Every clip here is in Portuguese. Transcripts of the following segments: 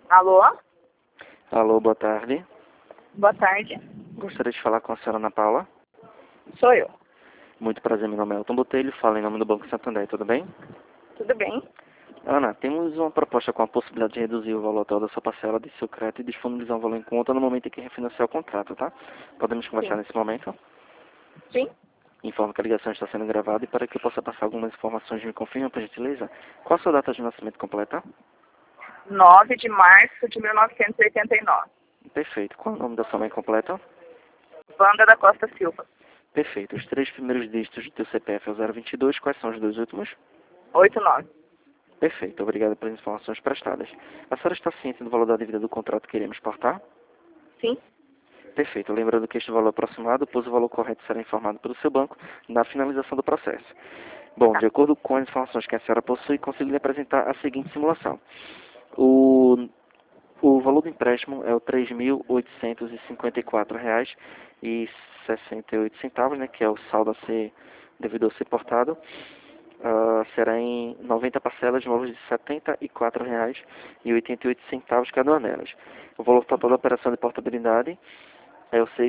Alô? Alô, boa tarde. Boa tarde. Gostaria de falar com a senhora Ana Paula. Sou eu. Muito prazer, meu nome é Elton Botelho, falo em nome do Banco Santander, tudo bem? Tudo bem? Ana, temos uma proposta com a possibilidade de reduzir o valor total da sua parcela de seu crédito e disponibilizar um valor em conta no momento em que refinanciar o contrato, tá? Podemos conversar Sim. nesse momento? Sim? Informo que a ligação está sendo gravada e para que eu possa passar algumas informações, me confirma, por gentileza, qual a sua data de nascimento completa? 9 de março de 1989. Perfeito. Qual é o nome da sua mãe completa? Wanda da Costa Silva. Perfeito. Os três primeiros dígitos do teu CPF é o 022, quais são os dois últimos? 89. Perfeito, obrigado pelas informações prestadas. A senhora está ciente do valor da dívida do contrato que iremos portar? Sim? Perfeito, lembrando que este valor aproximado, pois o valor correto será informado pelo seu banco na finalização do processo. Bom, Tá. de acordo com as informações que a senhora possui, consigo lhe apresentar a seguinte simulação. O valor do empréstimo é o R$ 3.854,68, né, que é o saldo a ser devido a ser portado. Será em 90 parcelas de valores de R$ 74,88 cada uma delas. O valor total da operação de portabilidade é o R$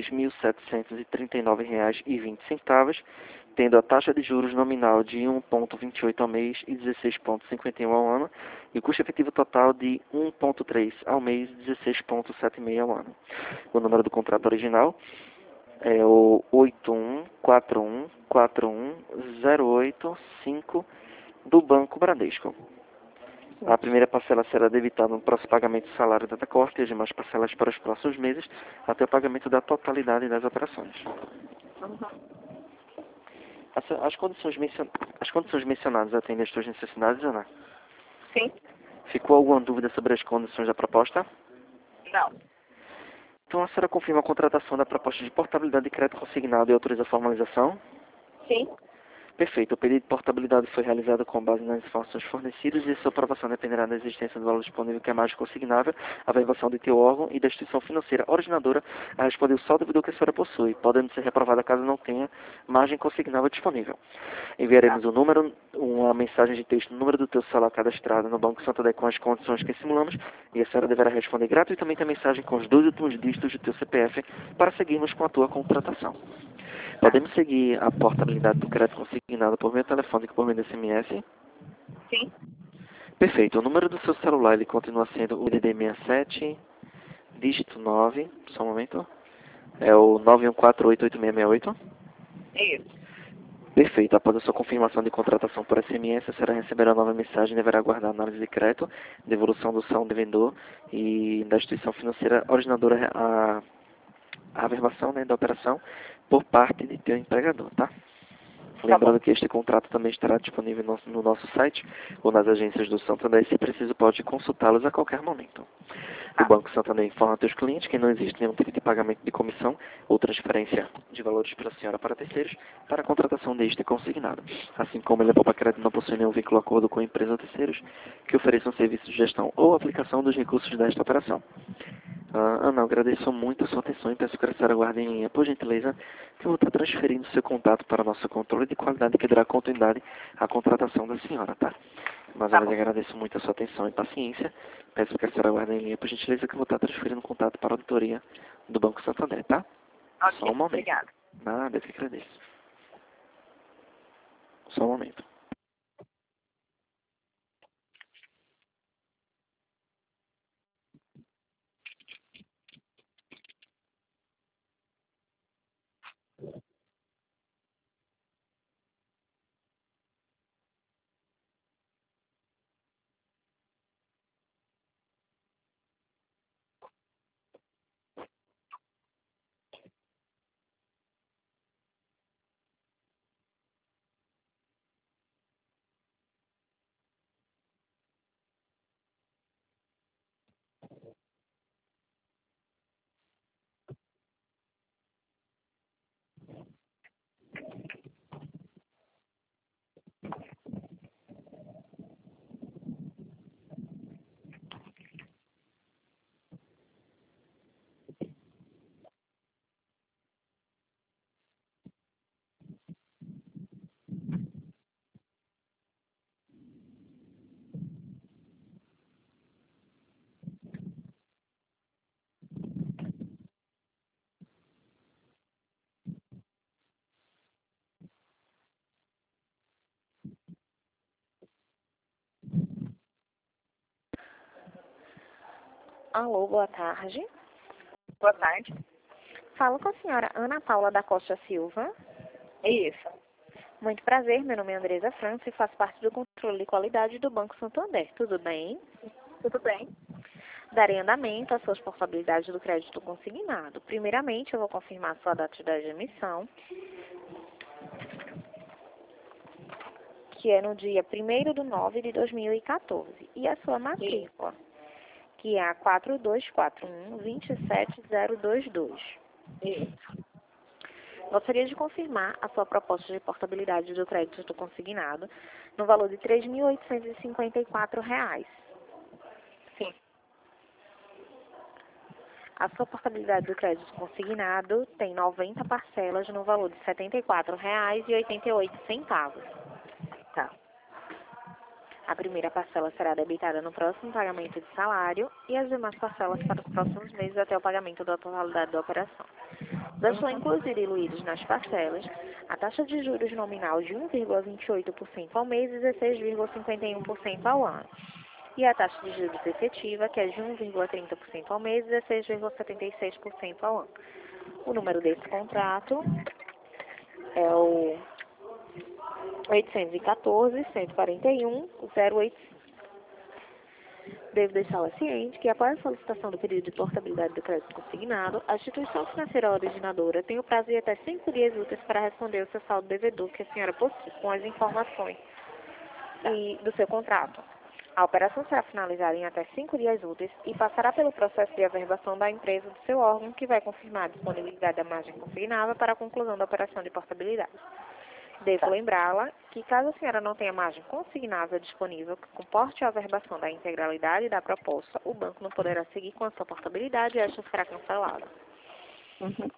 6.739,20, tendo a taxa de juros nominal de 1,28 ao mês e 16,51 ao ano, e o custo efetivo total de 1,3 ao mês e 16,76 ao ano. O número do contrato original é o 8141410885 do Banco Bradesco. A primeira parcela será debitada no próximo pagamento do salário da corte e as demais parcelas para os próximos meses, até o pagamento da totalidade das operações. Uhum. As condições mencionadas atendem às suas necessidades, Ana? Sim? Ficou alguma dúvida sobre as condições da proposta? Não. Então a senhora confirma a contratação da proposta de portabilidade de crédito consignado e autoriza a formalização? Sim? Perfeito. O pedido de portabilidade foi realizado com base nas informações fornecidas e sua aprovação dependerá da existência do valor disponível que é mais consignável, a verbação de teu órgão e da instituição financeira originadora a responder o saldo devido que a senhora possui, podendo ser reprovada caso não tenha margem consignável disponível. Tá. Enviaremos uma mensagem de texto no número do teu celular cadastrado no Banco Santander com as condições que simulamos e a senhora deverá responder gratuitamente a mensagem com os dois últimos dígitos do teu CPF para seguirmos com a tua contratação. Tá. Podemos seguir a portabilidade do crédito consignado por meio telefônico por meio do SMS? Sim? Perfeito. O número do seu celular ele continua sendo o DDD 67, dígito 9, só um momento. É o 914886668. Isso. Perfeito. Após a sua confirmação de contratação por SMS, a senhora receberá uma nova mensagem e deverá aguardar a análise de crédito, devolução do saldo de vendedor e da instituição financeira originadora a averbação, né, da operação por parte de teu empregador, tá? Tá bom. Lembrando que este contrato também estará disponível no nosso site ou nas agências do Santander. Se preciso, pode consultá-los a qualquer momento. O Tá. Banco Santander informa a seus clientes que não existe nenhum tipo de pagamento de comissão ou transferência de valores para a senhora para terceiros para a contratação deste consignado. Assim como ele para crédito não possui nenhum vínculo ou acordo com a empresa ou terceiros que ofereçam serviço de gestão ou aplicação dos recursos desta operação. Ana, eu agradeço muito a sua atenção e peço que a senhora aguarde em linha, por gentileza, que eu vou estar transferindo seu contato para nosso controle de qualidade que dará continuidade à contratação da senhora, tá? Mas Tá eu lhe bom. agradeço muito a sua atenção e paciência. Peço que a senhora aguarde em linha, por gentileza, que eu vou estar transferindo contato para a auditoria do Banco Santander, tá? Só Ok. um momento. Obrigada. Nada, eu que agradeço. Só um momento. Alô, boa tarde. Boa tarde. Falo com a senhora Ana Paula da Costa Silva. Isso. Muito prazer, meu nome é Andresa França e faço parte do controle de qualidade do Banco Santander. Tudo bem? Tudo bem? Darei andamento às suas portabilidades do crédito consignado. Primeiramente, eu vou confirmar sua data de emissão, que é no dia 1º de 9 de 2014, e a sua matrícula, que é a 4241-27022. Isso. Gostaria de confirmar a sua proposta de portabilidade do crédito consignado no valor de R$ 3.854. Sim. A sua portabilidade do crédito consignado tem 90 parcelas no valor de R$ 74,88. Tá. A primeira parcela será debitada no próximo pagamento de salário e as demais parcelas para os próximos meses até o pagamento da totalidade da operação. Já estão incluídos e diluídos nas parcelas a taxa de juros nominal de 1,28% ao mês e 16,51% ao ano. E a taxa de juros efetiva, que é de 1,30% ao mês e 16,76% ao ano. O número desse contrato é o 814-141-08. Devo deixá-la ciente que, após a solicitação do pedido de portabilidade do crédito consignado, a instituição financeira originadora tem o prazo de até 5 dias úteis para responder o seu saldo devedor que a senhora possui com as informações do seu contrato. A operação será finalizada em até 5 dias úteis e passará pelo processo de averbação da empresa do seu órgão, que vai confirmar a disponibilidade da margem consignada para a conclusão da operação de portabilidade. Devo lembrá-la que, caso a senhora não tenha margem consignável disponível que comporte a averbação da integralidade da proposta, o banco não poderá seguir com a sua portabilidade e esta será cancelada. Uhum.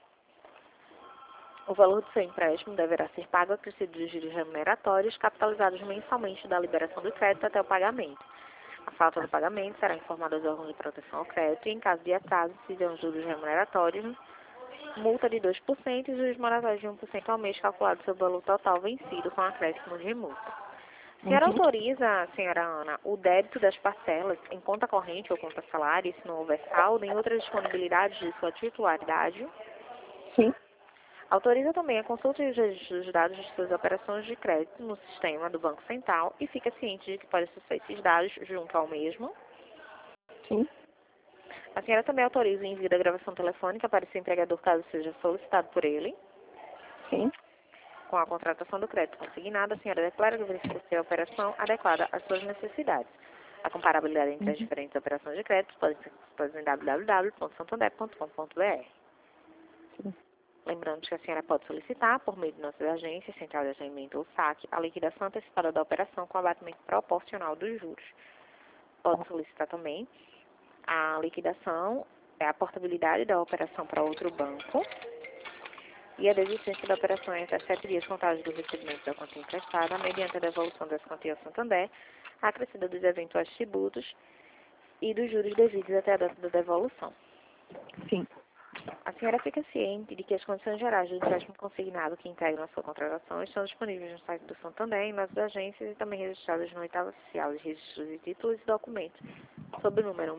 O valor do seu empréstimo deverá ser pago acrescido de juros remuneratórios capitalizados mensalmente da liberação do crédito até o pagamento. A falta do pagamento será informada aos órgãos de proteção ao crédito e, em caso de atraso, se vier os juros remuneratórios, multa de 2% e juros moratórios de 1% ao mês calculado sobre o valor total vencido com acréscimo de multa. A senhora autoriza, senhora Ana, o débito das parcelas em conta corrente ou conta salário, se não houver saldo, em outras disponibilidades de sua titularidade? Sim. Autoriza também a consulta e os registros dos dados de suas operações de crédito no sistema do Banco Central e fica ciente de que pode acessar esses dados junto ao mesmo? Sim. A senhora também autoriza o envio da gravação telefônica para esse empregador caso seja solicitado por ele? Sim. Com a contratação do crédito consignado, a senhora declara que verifica se a operação adequada às suas necessidades. A comparabilidade entre as diferentes operações de crédito pode ser em www.santander.com.br. Lembrando que a senhora pode solicitar, por meio de nossas agências, Central de Atendimento ou SAC, a liquidação antecipada da operação com abatimento proporcional dos juros. Pode solicitar também a liquidação, a portabilidade da operação para outro banco e a desistência da operação em até 7 dias contados do recebimento da quantia emprestada, mediante a devolução das quantias ao Santander, a acrescida dos eventuais tributos e dos juros devidos até a data da devolução. Sim. A senhora fica ciente de que as condições gerais do empréstimo consignado que integram a sua contratação estão disponíveis no site do Santander, em nossas agências e também registradas no oitavo oficial de registros de títulos e documentos, sob o número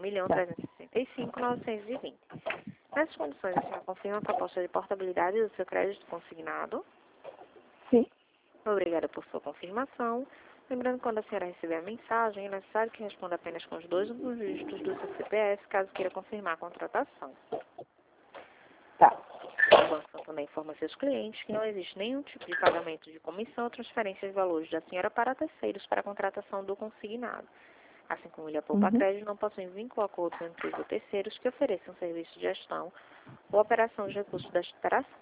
1.365.920. Nessas condições, a senhora confirma a proposta de portabilidade do seu crédito consignado? Sim. Obrigada por sua confirmação. Lembrando que quando a senhora receber a mensagem, é necessário que responda apenas com os 2 últimos dígitos do seu CPF, caso queira confirmar a contratação. Tá. O Banco também informa seus clientes que não existe nenhum tipo de pagamento de comissão ou transferência de valores da senhora para terceiros para a contratação do consignado. Assim como Ilha Poupa Crédito não possui vínculo a acordo com empresas ou terceiros que ofereçam serviço de gestão ou operação de recursos da operação.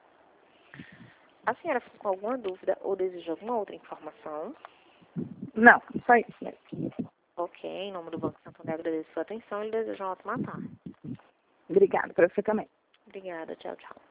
A senhora ficou com alguma dúvida ou deseja alguma outra informação? Não, só isso mesmo. Ok, em nome do Banco Santander, agradeço a sua atenção e lhe desejo uma ótima tarde. Obrigada para você também. Obrigada, tchau, tchau.